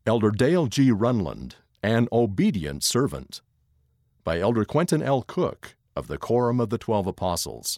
Elder Dale G. Runland, An Obedient Servant, by Elder Quentin L. Cook of the Quorum of the 12 Apostles.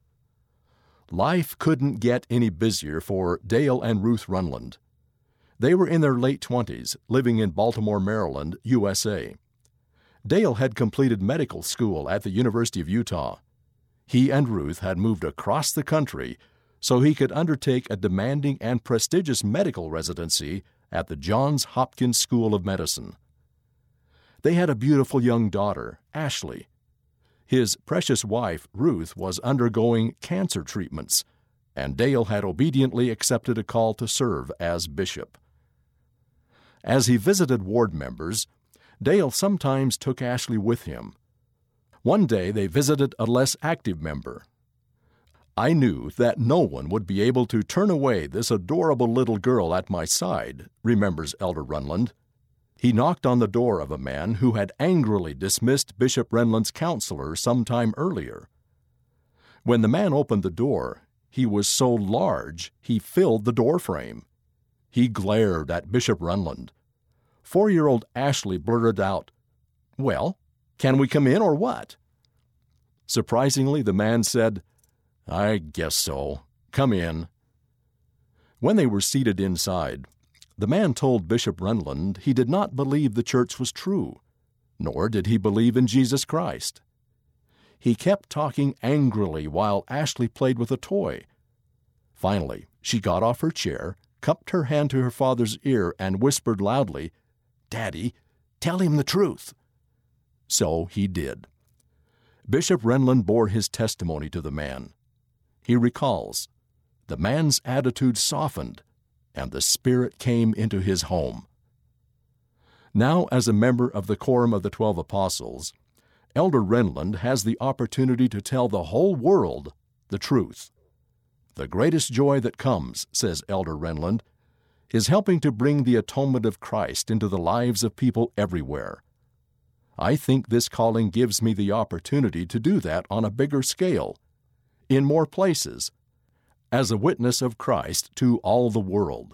Life couldn't get any busier for Dale and Ruth Runland. They were in their late 20s, living in Baltimore, Maryland, USA. Dale had completed medical school at the University of Utah. He and Ruth had moved across the country so he could undertake a demanding and prestigious medical residency at the Johns Hopkins School of Medicine. They had a beautiful young daughter, Ashley. His precious wife, Ruth, was undergoing cancer treatments, and Dale had obediently accepted a call to serve as bishop. As he visited ward members, Dale sometimes took Ashley with him. One day they visited a less active member. I knew that no one would be able to turn away this adorable little girl at my side, remembers Elder Runland. He knocked on the door of a man who had angrily dismissed Bishop Renland's counselor some time earlier. When the man opened the door, he was so large he filled the doorframe. He glared at Bishop Runland. 4-year-old Ashley blurted out, "Well, can we come in or what?" Surprisingly, the man said, "I guess so. Come in." When they were seated inside, the man told Bishop Runland he did not believe the church was true, nor did he believe in Jesus Christ. He kept talking angrily while Ashley played with a toy. Finally, she got off her chair, cupped her hand to her father's ear, and whispered loudly, "Daddy, tell him the truth." So he did. Bishop Renland bore his testimony to the man. He recalls, the man's attitude softened, and the Spirit came into his home. Now, as a member of the Quorum of the 12 Apostles, Elder Renland has the opportunity to tell the whole world the truth. The greatest joy that comes, says Elder Renland, is helping to bring the atonement of Christ into the lives of people everywhere. I think this calling gives me the opportunity to do that on a bigger scale, in more places, as a witness of Christ to all the world.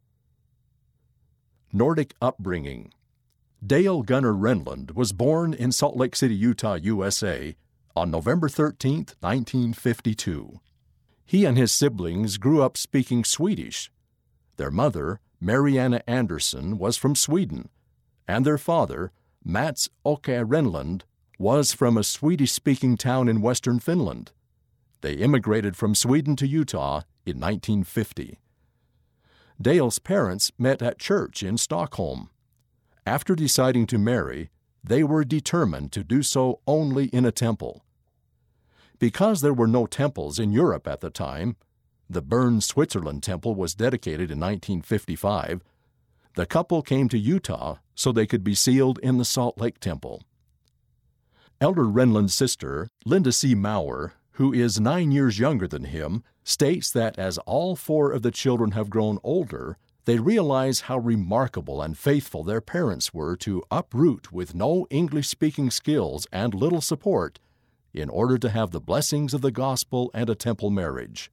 Nordic upbringing. Dale Gunnar Renland was born in Salt Lake City, Utah, USA, on November 13, 1952. He and his siblings grew up speaking Swedish. Their mother, Marianna Anderson, was from Sweden, and their father, Mats Åke Renland, was from a Swedish-speaking town in western Finland. They immigrated from Sweden to Utah in 1950. Dale's parents met at church in Stockholm. After deciding to marry, they were determined to do so only in a temple. Because there were no temples in Europe at the time, the Bern, Switzerland temple was dedicated in 1955, the couple came to Utah so they could be sealed in the Salt Lake Temple. Elder Renland's sister, Linda C. Maurer, who is 9 years younger than him, states that as all 4 of the children have grown older, they realize how remarkable and faithful their parents were to uproot with no English-speaking skills and little support in order to have the blessings of the gospel and a temple marriage.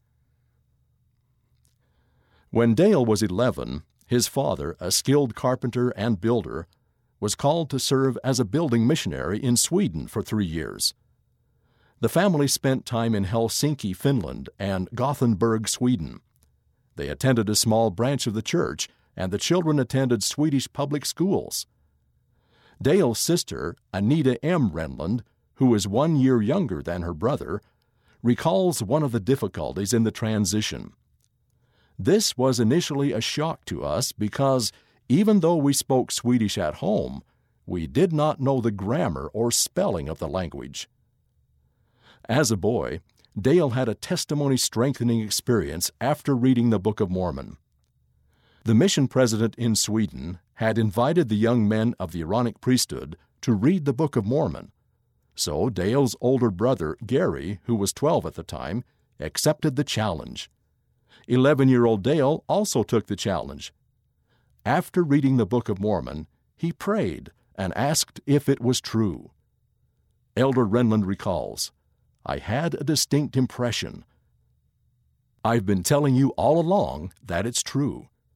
When Dale was 11, his father, a skilled carpenter and builder, was called to serve as a building missionary in Sweden for 3 years. The family spent time in Helsinki, Finland, and Gothenburg, Sweden. They attended a small branch of the church, and the children attended Swedish public schools. Dale's sister, Anita M. Renland, who is 1 year younger than her brother, recalls one of the difficulties in the transition. This was initially a shock to us because, even though we spoke Swedish at home, we did not know the grammar or spelling of the language. As a boy, Dale had a testimony-strengthening experience after reading the Book of Mormon. The mission president in Sweden had invited the young men of the Aaronic priesthood to read the Book of Mormon, so Dale's older brother, Gary, who was 12 at the time, accepted the challenge. 11-year-old Dale also took the challenge. After reading the Book of Mormon, he prayed and asked if it was true. Elder Renland recalls, "I had a distinct impression. I've been telling you all along that it's true.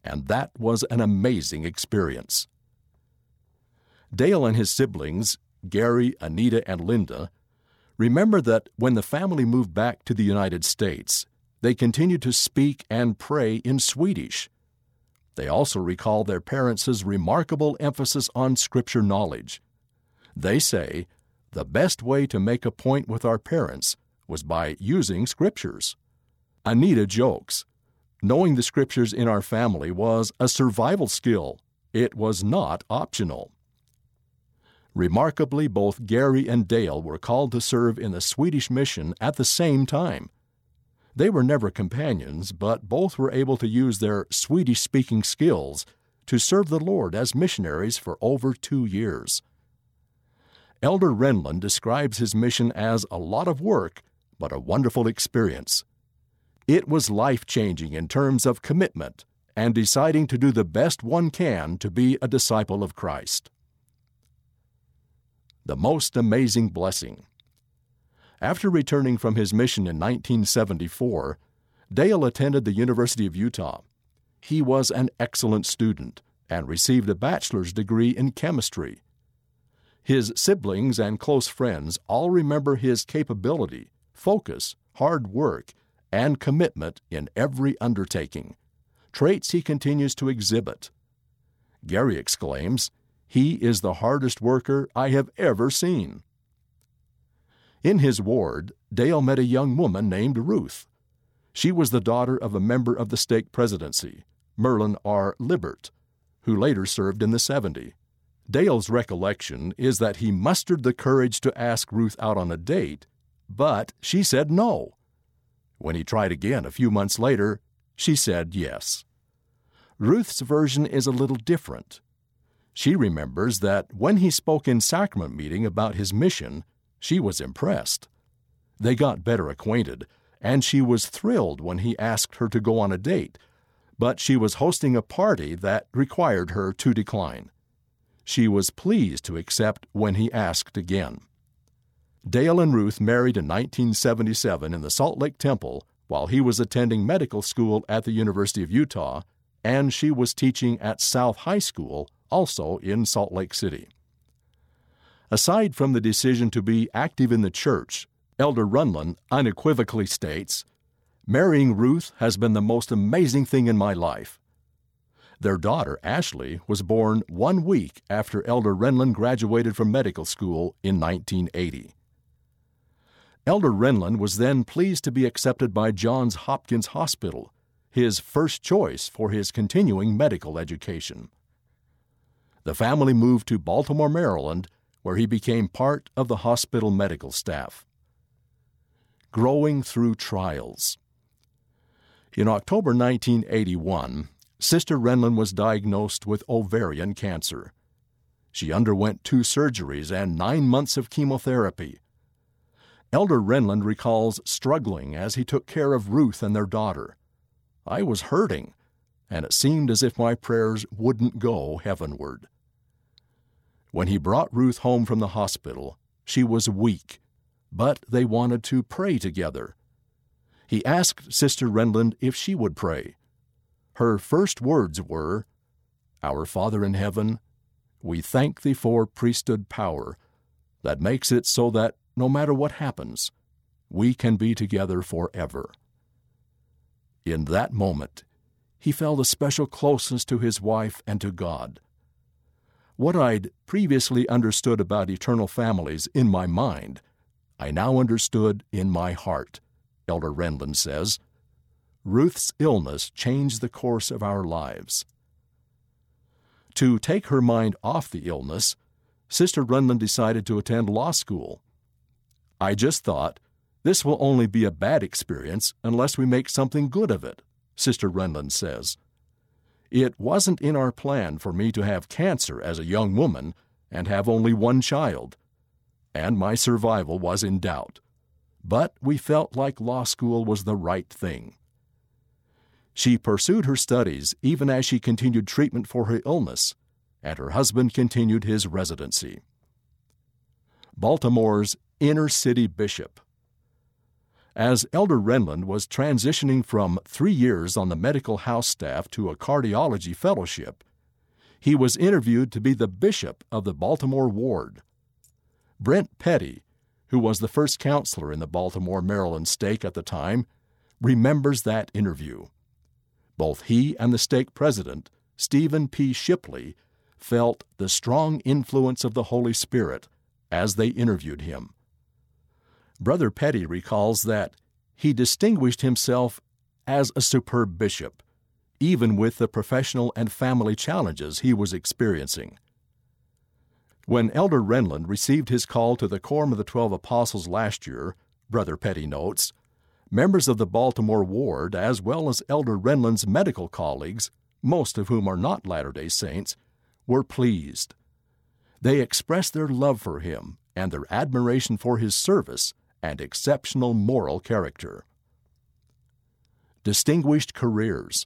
and that was an amazing experience. Dale and his siblings, Gary, Anita, and Linda, remember that when the family moved back to the United States, they continued to speak and pray in Swedish. They also recall their parents' remarkable emphasis on Scripture knowledge. They say, "The best way to make a point with our parents was by using Scriptures." Anita jokes, "Knowing the Scriptures in our family was a survival skill. It was not optional." Remarkably, both Gary and Dale were called to serve in the Swedish mission at the same time. They were never companions, but both were able to use their Swedish-speaking skills to serve the Lord as missionaries for over 2 years. Elder Renlund describes his mission as a lot of work, but a wonderful experience. It was life-changing in terms of commitment and deciding to do the best one can to be a disciple of Christ. The most amazing blessing. After returning from his mission in 1974, Dale attended the University of Utah. He was an excellent student and received a bachelor's degree in chemistry. His siblings and close friends all remember his capability, focus, hard work, and commitment in every undertaking, traits he continues to exhibit. Gary exclaims, "He is the hardest worker I have ever seen." In his ward, Dale met a young woman named Ruth. She was the daughter of a member of the stake presidency, Merlin R. Libert, who later served in the 70. Dale's recollection is that he mustered the courage to ask Ruth out on a date, but she said no. When he tried again a few months later, she said yes. Ruth's version is a little different. She remembers that when he spoke in sacrament meeting about his mission, she was impressed. They got better acquainted, and she was thrilled when he asked her to go on a date, but she was hosting a party that required her to decline. She was pleased to accept when he asked again. Dale and Ruth married in 1977 in the Salt Lake Temple while he was attending medical school at the University of Utah, and she was teaching at South High School, also in Salt Lake City. Aside from the decision to be active in the church, Elder Runlund unequivocally states, "Marrying Ruth has been the most amazing thing in my life." Their daughter, Ashley, was born 1 week after Elder Renlund graduated from medical school in 1980. Elder Renlund was then pleased to be accepted by Johns Hopkins Hospital, his first choice for his continuing medical education. The family moved to Baltimore, Maryland, where he became part of the hospital medical staff. Growing through trials. In October 1981, Sister Renlund was diagnosed with ovarian cancer. She underwent 2 surgeries and 9 months of chemotherapy. Elder Renlund recalls struggling as he took care of Ruth and their daughter. "I was hurting, and it seemed as if my prayers wouldn't go heavenward." When he brought Ruth home from the hospital, she was weak, but they wanted to pray together. He asked Sister Renlund if she would pray. Her first words were, "Our Father in heaven, we thank Thee for priesthood power that makes it so that no matter what happens, we can be together forever." In that moment, he felt a special closeness to his wife and to God. What I'd previously understood about eternal families in my mind, I now understood in my heart, Elder Renlund says. Ruth's illness changed the course of our lives. To take her mind off the illness, Sister Renlund decided to attend law school. "I just thought, this will only be a bad experience unless we make something good of it," Sister Renlund says. "It wasn't in our plan for me to have cancer as a young woman and have only 1 child, and my survival was in doubt. But we felt like law school was the right thing." She pursued her studies even as she continued treatment for her illness, and her husband continued his residency. Baltimore's inner city bishop. As Elder Renlund was transitioning from 3 years on the medical house staff to a cardiology fellowship, he was interviewed to be the bishop of the Baltimore ward. Brent Petty, who was the first counselor in the Baltimore, Maryland stake at the time, remembers that interview. Both he and the stake president, Stephen P. Shipley, felt the strong influence of the Holy Spirit as they interviewed him. Brother Petty recalls that he distinguished himself as a superb bishop, even with the professional and family challenges he was experiencing. When Elder Renlund received his call to the Quorum of the 12 Apostles last year, Brother Petty notes, members of the Baltimore ward, as well as Elder Renlund's medical colleagues, most of whom are not Latter-day Saints, were pleased. They expressed their love for him and their admiration for his service and exceptional moral character. Distinguished careers.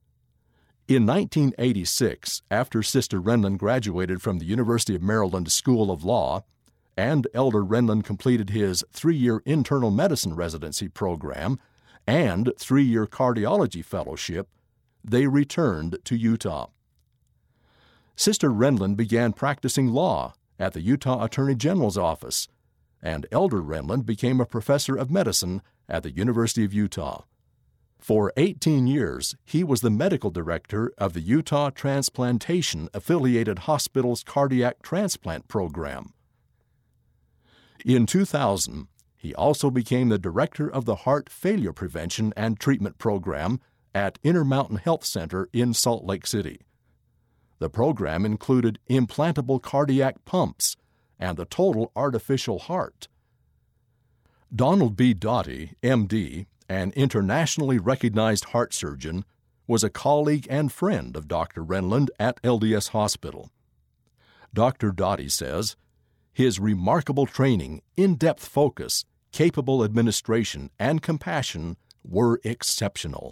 In 1986, after Sister Renlund graduated from the University of Maryland School of Law, and Elder Renlund completed his 3-year internal medicine residency program and 3-year cardiology fellowship, they returned to Utah. Sister Renlund began practicing law at the Utah Attorney General's office, and Elder Renlund became a professor of medicine at the University of Utah. For 18 years, he was the medical director of the Utah Transplantation Affiliated Hospital's cardiac transplant program. In 2000, he also became the director of the Heart Failure Prevention and Treatment Program at Intermountain Health Center in Salt Lake City. The program included implantable cardiac pumps and the total artificial heart. Donald B. Doughty, M.D., an internationally recognized heart surgeon, was a colleague and friend of Dr. Renlund at LDS Hospital. Dr. Doughty says, his remarkable training, in-depth focus, capable administration, and compassion were exceptional.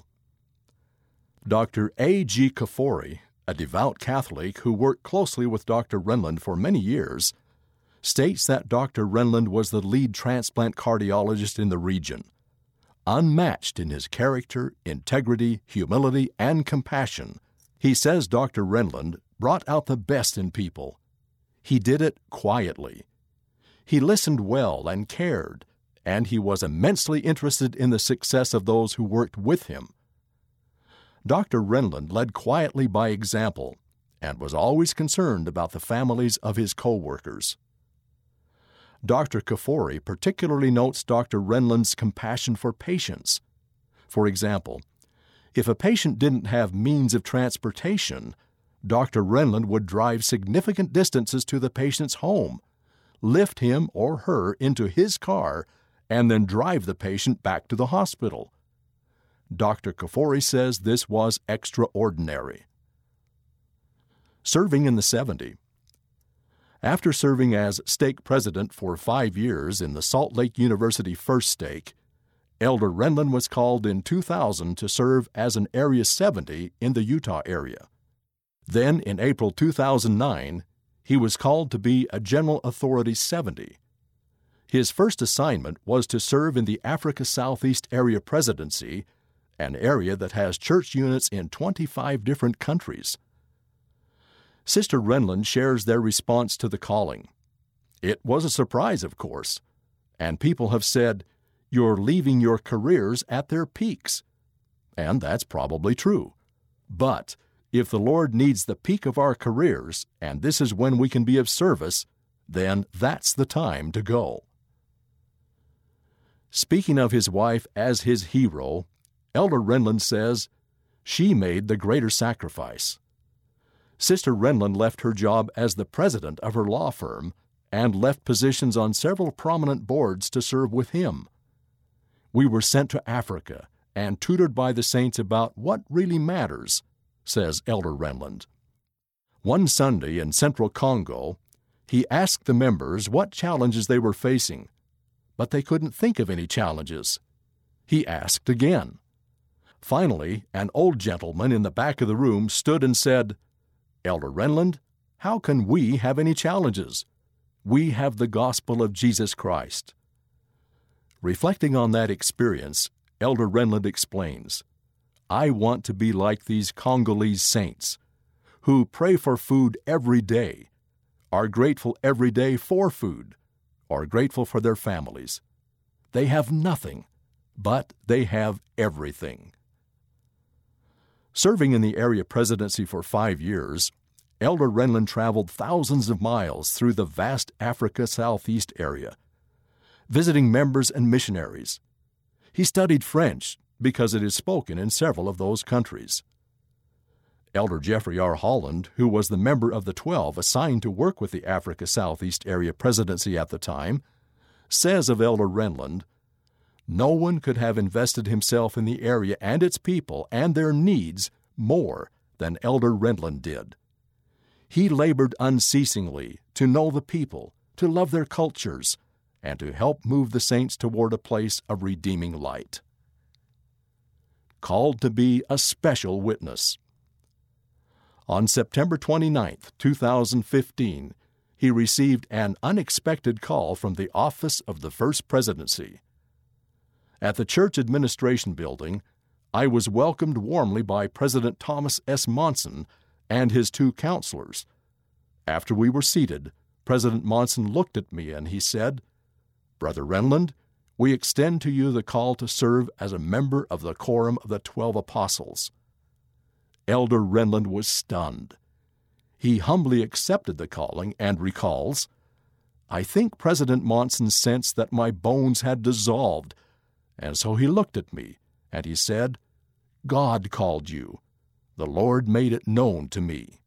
Dr. A. G. Kafori, a devout Catholic who worked closely with Dr. Renlund for many years, states that Dr. Renlund was the lead transplant cardiologist in the region, unmatched in his character, integrity, humility, and compassion. He says Dr. Renlund brought out the best in people. He did it quietly. He listened well and cared, and he was immensely interested in the success of those who worked with him. Dr. Renlund led quietly by example and was always concerned about the families of his co-workers. Dr. Kafori particularly notes Dr. Renlund's compassion for patients. For example, if a patient didn't have means of transportation, Dr. Renlund would drive significant distances to the patient's home, lift him or her into his car, and then drive the patient back to the hospital. Dr. Kafori says this was extraordinary. Serving in the 70s. After serving as stake president for 5 years in the Salt Lake University First Stake, Elder Renlund was called in 2000 to serve as an Area 70 in the Utah area. Then, in April 2009, he was called to be a General Authority 70. His first assignment was to serve in the Africa Southeast Area Presidency, an area that has church units in 25 different countries. Sister Renlund shares their response to the calling. It was a surprise, of course, and people have said, "You're leaving your careers at their peaks." And that's probably true. But if the Lord needs the peak of our careers, and this is when we can be of service, then that's the time to go. Speaking of his wife as his hero, Elder Renlund says, she made the greater sacrifice. Sister Renlund left her job as the president of her law firm and left positions on several prominent boards to serve with him. We were sent to Africa and tutored by the saints about what really matters, says Elder Renlund. One Sunday in central Congo, he asked the members what challenges they were facing, but they couldn't think of any challenges. He asked again. Finally, an old gentleman in the back of the room stood and said, "Elder Renlund, how can we have any challenges? We have the gospel of Jesus Christ." Reflecting on that experience, Elder Renlund explains, "I want to be like these Congolese saints who pray for food every day, are grateful every day for food, are grateful for their families. They have nothing, but they have everything." Serving in the area presidency for 5 years, Elder Renlund traveled thousands of miles through the vast Africa Southeast area, visiting members and missionaries. He studied French because it is spoken in several of those countries. Elder Jeffrey R. Holland, who was the member of the 12 assigned to work with the Africa Southeast area presidency at the time, says of Elder Renlund, "No one could have invested himself in the area and its people and their needs more than Elder Renlund did. He labored unceasingly to know the people, to love their cultures, and to help move the saints toward a place of redeeming light." Called to be a special witness. On September 29, 2015, he received an unexpected call from the office of the First Presidency. At the church administration building, I was welcomed warmly by President Thomas S. Monson and his 2 counselors. After we were seated, President Monson looked at me and he said, "Brother Renlund, we extend to you the call to serve as a member of the Quorum of the 12 Apostles." Elder Renlund was stunned. He humbly accepted the calling and recalls, "I think President Monson sensed that my bones had dissolved, and so he looked at me and he said, 'God called you. The Lord made it known to me.'"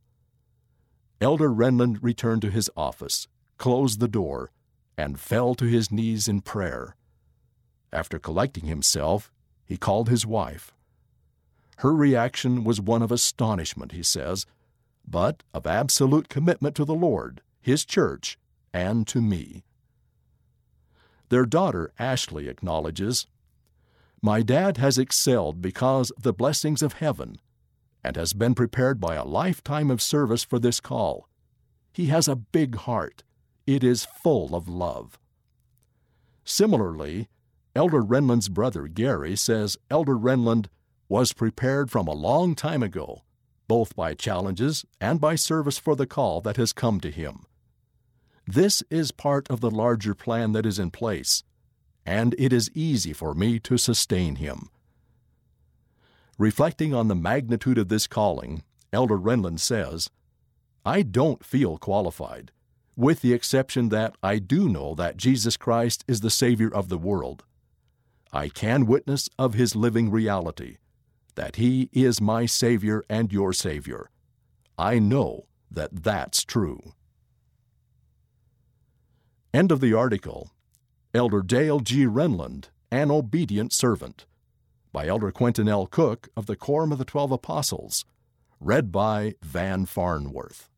Elder Renlund returned to his office, closed the door, and fell to his knees in prayer. After collecting himself, he called his wife. Her reaction was one of astonishment, he says, but of absolute commitment to the Lord, His church, and to me. Their daughter, Ashley, acknowledges, "My dad has excelled because of the blessings of heaven and has been prepared by a lifetime of service for this call. He has a big heart. It is full of love." Similarly, Elder Renlund's brother, Gary, says Elder Renlund was prepared from a long time ago, both by challenges and by service for the call that has come to him. This is part of the larger plan that is in place, and it is easy for me to sustain him. Reflecting on the magnitude of this calling, Elder Renlund says, "I don't feel qualified, with the exception that I do know that Jesus Christ is the Savior of the world. I can witness of His living reality, that He is my Savior and your Savior. I know that that's true." End of the article. Elder Dale G. Renlund, An Obedient Servant, by Elder Quentin L. Cook of the Quorum of the 12 Apostles, read by Van Farnworth.